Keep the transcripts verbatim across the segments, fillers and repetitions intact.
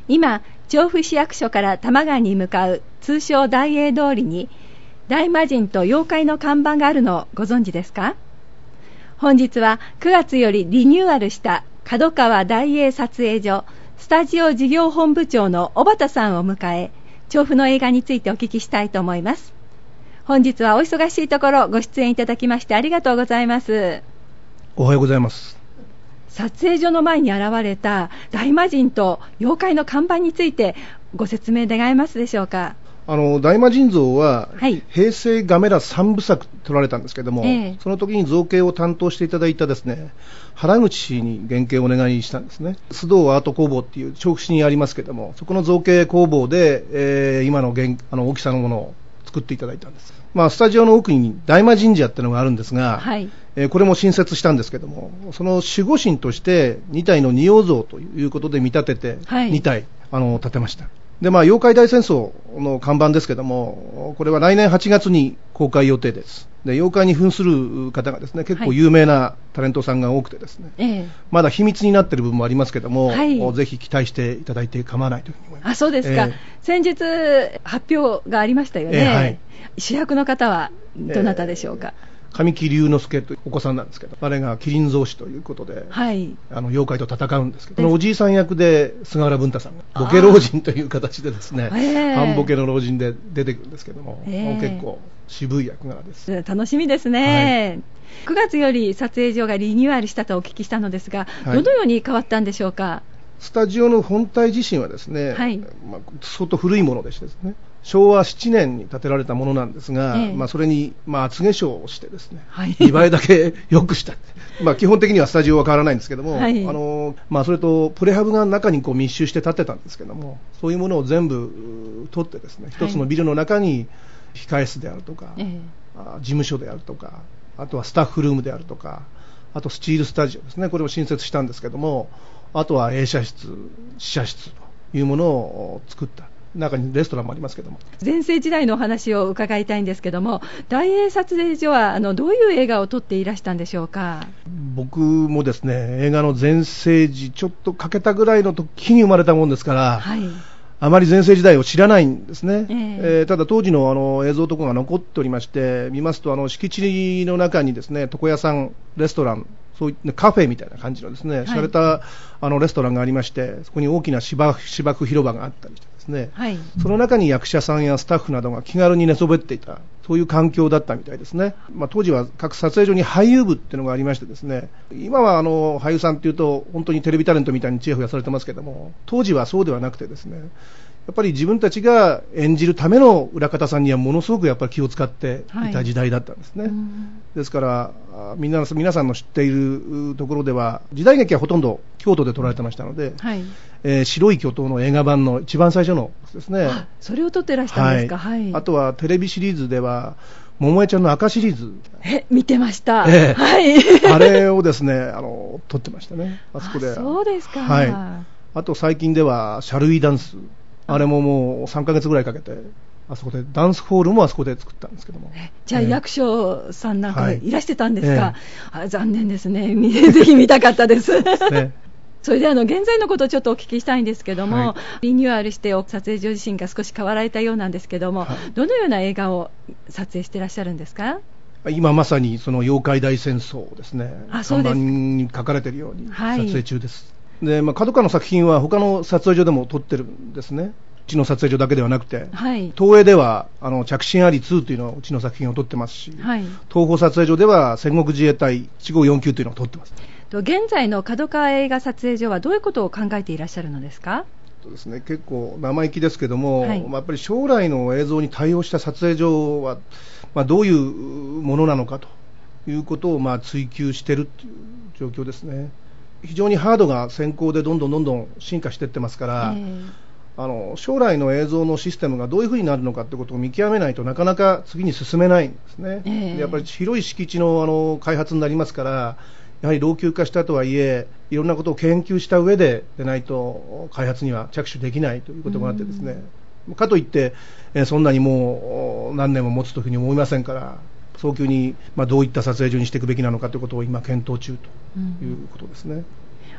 今、調布市役所から多摩川に向かう通称大栄通りに大魔神と妖怪の看板があるのをご存知ですか？本日はくがつよりリニューアルした角川大栄撮影所スタジオ事業本部長の小畑さんを迎え、調布の映画についてお聞きしたいと思います。本日はお忙しいところご出演いただきましてありがとうございます。 おはようございます。 撮影所の前に現れた大魔神と妖怪の看板についてご説明願えますでしょうか？ あの大魔神像は、 はい、 平成ガメラさんぶさく撮られたんですけども、えー、その時に造形を担当していただいたですね、原口氏に原型をお願いしたんですね。須藤アート工房っていう調布市にありますけども、そこの造形工房で、えー、今の、原あの大きさのものを作っていただいたんです。まあ、スタジオの奥に大魔神社っていうのがあるんですが、はい、えー、これも新設したんですけども、その守護神としてにたいの仁王像ということで見立てて、はい、にたいあの建てました。で、まあ、妖怪大戦争の看板ですけども、これは来年はちがつに公開予定です。で、妖怪に扮する方がですね、結構有名なタレントさんが多くてですね、はい、まだ秘密になっている部分もありますけども、はい、ぜひ期待していただいて構わないというふうに思います。 あ、そうですか。えー、先日発表がありましたよね。えーはい、主役の方はどなたでしょうか？えー神木隆之介というお子さんなんですけど、あれが麒麟像師ということで、はい、あの妖怪と戦うんですけど、そのおじいさん役で菅原文太さんがボケ老人という形でですね、半ボケの老人で出てくるんですけども、もう結構渋い役柄です。 楽しみですね。はい、くがつより撮影所がリニューアルしたとお聞きしたのですが、はい、どのように変わったんでしょうか？ スタジオの本体自身はですね、はい、まあ、相当古いものでしてですね、しょうわななねんに建てられたものなんですが、ええ、まあ、それに、まあ、厚化粧をしてですね、はい、にばいだけ良くしたまあ基本的にはスタジオは変わらないんですけども、はい、あのまあ、それとプレハブが中にこう密集して建てたんですけども、そういうものを全部取ってですね、一つのビルの中に控え室であるとか、はい、事務所であるとか、あとはスタッフルームであるとか、あとスチールスタジオですね、これを新設したんですけども、あとは映写室、試写室というものを作った。中にレストランもありますけども、 全盛時代のお話を伺いたいんですけども、大栄撮影所はあのどういう映画を撮っていらしたんでしょうか？ 僕もですね、映画の全盛時ちょっとかけたぐらいの時に生まれたもんですから、はい、あまり全盛時代を知らないんですね。えーえー、ただ当時 の, あの映像とかが残っておりまして、見ますとあの敷地の中にですね、床屋さん、レストラン、そういったカフェみたいな感じのですね、洒落たあのレストランがありまして、そこに大きな芝芝生広場があったりしてですね、はい、その中に役者さんやスタッフなどが気軽に寝そべっていた、そういう環境だったみたいですね。まあ、当時は各撮影所に俳優部っていうのがありましてですね、今はあの俳優さんっていうと本当にテレビタレントみたいにチヤホヤされてますけども、当時はそうではなくてですね、やっぱり自分たちが演じるための裏方さんにはものすごくやっぱり気を使っていた時代だったんですね。はい、ですからみんな皆さんの知っているところでは時代劇はほとんど京都で撮られてましたので、はい、えー、白い巨塔の映画版の一番最初のですね、 それを撮ってらしたんですか？はいはい、 あとはテレビシリーズでは桃江ちゃんの赤シリーズ、 え見てました、 えーはい、 あれをですねあの撮ってましたね、あそこで。 あ、そうですか。 はい、あと最近ではシャルイダンス、あれももうさんかげつぐらいかけてあそこでダンスホールもあそこで作ったんですけども。 じゃあ役所さんなんかいらしてたんですか？はい、えー、あ、残念ですねぜひ見たかったですね。それであの現在のことをちょっとお聞きしたいんですけども、はい、リニューアルして撮影所自身が少し変わられたようなんですけども、はい、どのような映画を撮影していらっしゃるんですか？ 今まさにその妖怪大戦争ですね、 あ、そうです。 看板に書かれているように撮影中です。はい、で、まあ、角川の作品は他の撮影所でも撮ってるんですね。うちの撮影所だけではなくて、はい、東映ではあの着信ありツーというのをうちの作品を撮ってますし、はい、東宝撮影所では戦国自衛隊いちごよんきゅうというのを撮ってます。 現在の角川映画撮影所はどういうことを考えていらっしゃるのですか？ そうですね、結構生意気ですけども、はい、まあ、やっぱり将来の映像に対応した撮影所は、まあ、どういうものなのかということをまあ追求しているという状況ですね。非常にハードが先行でどんどんどんどん進化していってますから、えーあの将来の映像のシステムがどういうふうになるのかということを見極めないとなかなか次に進めないんですね。えー、でやっぱり広い敷地 の, あの開発になりますから、やはり老朽化したとはいえいろんなことを研究した上ででないと開発には着手できないということがあってですね、かといって、えー、そんなにもう何年も持つというふうに思いませんから、早急に、まあ、どういった撮影所にしていくべきなのかということを今検討中ということですね。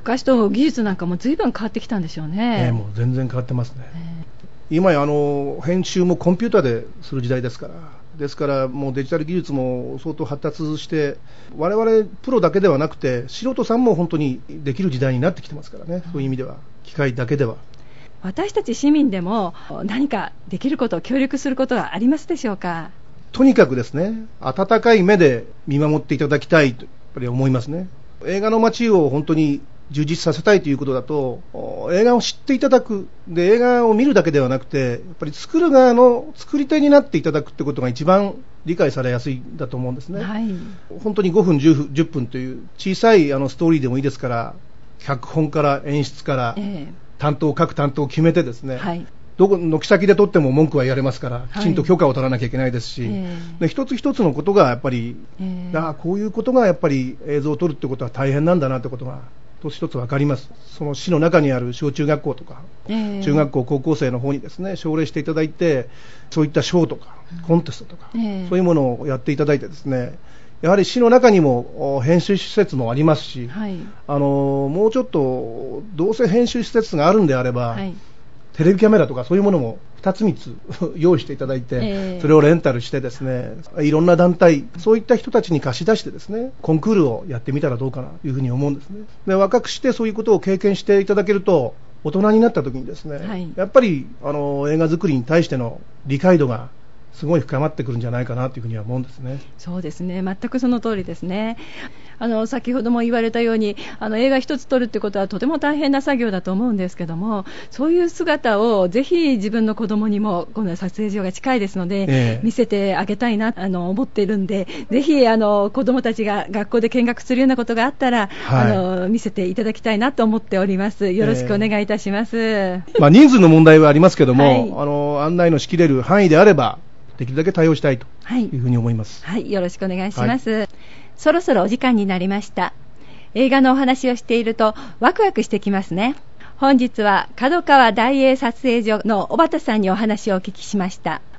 昔と技術なんかも随分変わってきたんでしょうね。 えー、もう全然変わってますね。えー、今やあの編集もコンピューターでする時代ですから、ですからもうデジタル技術も相当発達して、我々プロだけではなくて素人さんも本当にできる時代になってきてますからね、うん、そういう意味では機械だけでは。 私たち市民でも何かできること、協力することはありますでしょうか。 とにかくですね、温かい目で見守っていただきたいとやっぱり思いますね。映画の街を本当に充実させたいということだと、映画を知っていただく、で映画を見るだけではなくて、やっぱり作る側の作り手になっていただくってことが一番理解されやすいんだと思うんですね。はい、本当にごふんじゅっぷんという小さいあのストーリーでもいいですから、脚本から演出から、えー、担当各担当を決めてですね、はい、どこ軒先で撮っても文句は言われますから、きちんと許可を取らなきゃいけないですし、はい、で一つ一つのことがやっぱり、えー、あこういうことがやっぱり映像を撮るってことは大変なんだなってことが一つ一つ分かります。その市の中にある小中学校とか、えー、中学校高校生の方にですね奨励していただいて、そういった賞とかコンテストとか、えー、そういうものをやっていただいてですね、やはり市の中にも編集施設もありますし、はい、あのもうちょっとどうせ編集施設があるんであれば、はい、テレビキャメラとかそういうものもふたつみっつ用意していただいて、えー、それをレンタルしてですね、いろんな団体、そういった人たちに貸し出してですね、コンクールをやってみたらどうかなというふうに思うんですね。で若くしてそういうことを経験していただけると、大人になった時にですね、はい、やっぱりあの映画作りに対しての理解度がすごい深まってくるんじゃないかなというふうには思うんですね。 そうですね、全くその通りですね。あの先ほども言われたように、あの映画一つ撮るってことはとても大変な作業だと思うんですけども、そういう姿をぜひ自分の子供にも、この撮影所が近いですので、ええ、見せてあげたいなあの思っているんで、ぜひあの子供たちが学校で見学するようなことがあったら、はい、あの見せていただきたいなと思っております。よろしくお願いいたします。ええまあ、人数の問題はありますけども、はい、あの案内のしきれる範囲であればできるだけ対応したいというふうに思います。 はい、はい、よろしくお願いします。はい、そろそろお時間になりました。映画のお話をしているとワクワクしてきますね。本日は角川大映撮影所の小畑さんにお話をお聞きしました。